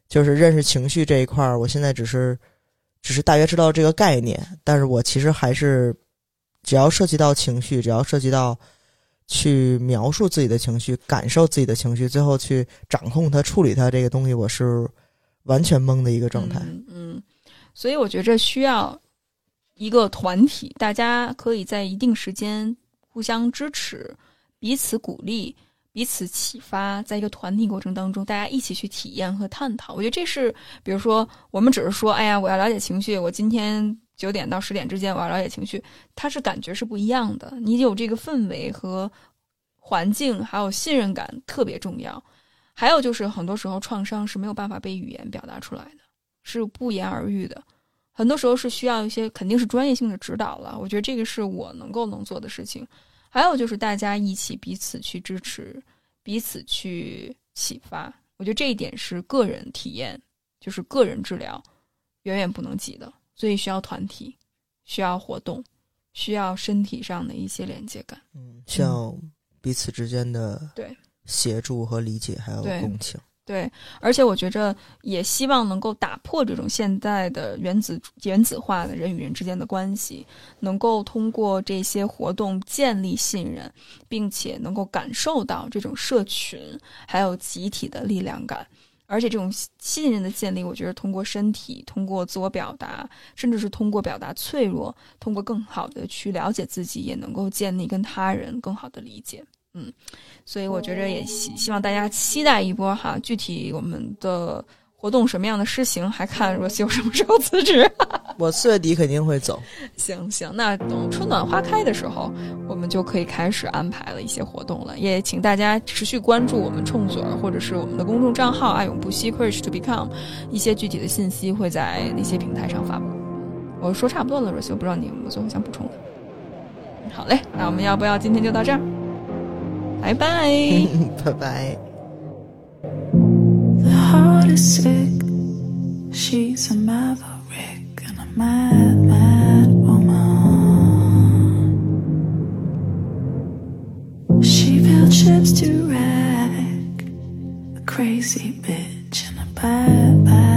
就是认识情绪这一块儿，我现在只是大约知道这个概念，但是我其实还是只要涉及到情绪，只要涉及到去描述自己的情绪，感受自己的情绪，最后去掌控它、处理它这个东西，我是完全懵的一个状态。 所以我觉着需要一个团体，大家可以在一定时间互相支持，彼此鼓励，彼此启发，在一个团体过程当中，大家一起去体验和探讨。我觉得这是，比如说我们只是说，哎呀，我要了解情绪，我今天9点到10点之间我要了解情绪，它是感觉是不一样的。你有这个氛围和环境，还有信任感特别重要。还有就是很多时候创伤是没有办法被语言表达出来的，是不言而喻的。很多时候是需要一些肯定是专业性的指导了，我觉得这个是我能做的事情。还有就是大家一起彼此去支持，彼此去启发，我觉得这一点是个人体验，就是个人治疗远远不能及的，所以需要团体，需要活动，需要身体上的一些连接感， 需要彼此之间的对协助和理解，还有共情。 对，而且我觉着也希望能够打破这种现在的原子化的人与人之间的关系，能够通过这些活动建立信任，并且能够感受到这种社群还有集体的力量感。而且这种信任的建立，我觉得通过身体，通过自我表达，甚至是通过表达脆弱，通过更好的去了解自己，也能够建立跟他人更好的理解。所以我觉着也希望大家期待一波哈，具体我们的活动什么样的施行，还看若曦有什么时候辞职。 我4月底肯定会走。 行，那等春暖花开的时候，我们就可以开始安排了一些活动了。也请大家持续关注我们冲嘴或者是我们的公众账号爱永不息 Courage to Become， 一些具体的信息会在那些平台上发布。我说差不多了，若曦，我不知道你有没有最后想补充的。好嘞，那我们要不要今天就到这儿？拜拜。 拜拜。 The heart is sick. She's a maverick and a mad, mad woman. She built ships to wreck, a crazy bitch and a bad, bad